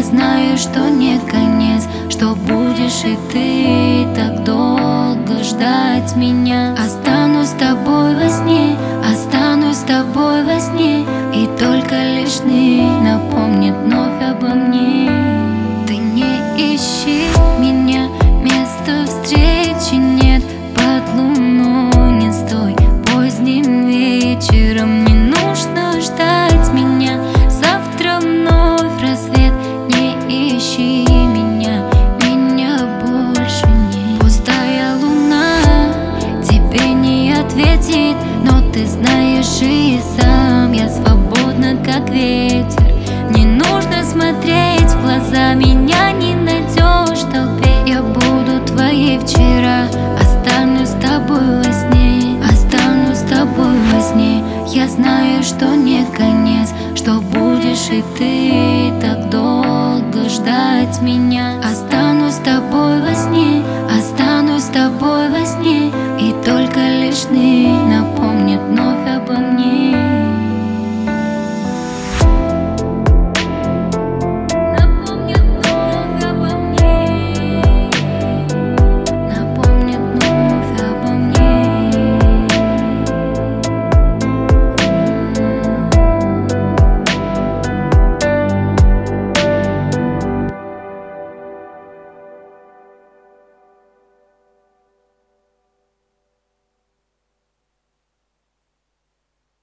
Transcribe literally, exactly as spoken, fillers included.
знаю, что не конец, что будешь и ты так долго ждать меня. Останусь с тобой во сне, останусь с тобой во сне, и только лишь ты напомнит вновь обо мне. Ты не ищи меня, места встречи нет, под луной не стой поздним вечером. Не нужно ждать меня, завтра вновь рассвет. Не ищи меня, меня больше нет. Пустая луна тебе не ответит, но ты знаешь и сам, я свободна как ветер. Не нужно смотреть в глаза, меня не найдешь в толпе. Я буду твоей вчера, останусь с тобой во сне, останусь с тобой во сне. Я знаю, что не конец, что будешь и ты так долго ждать меня.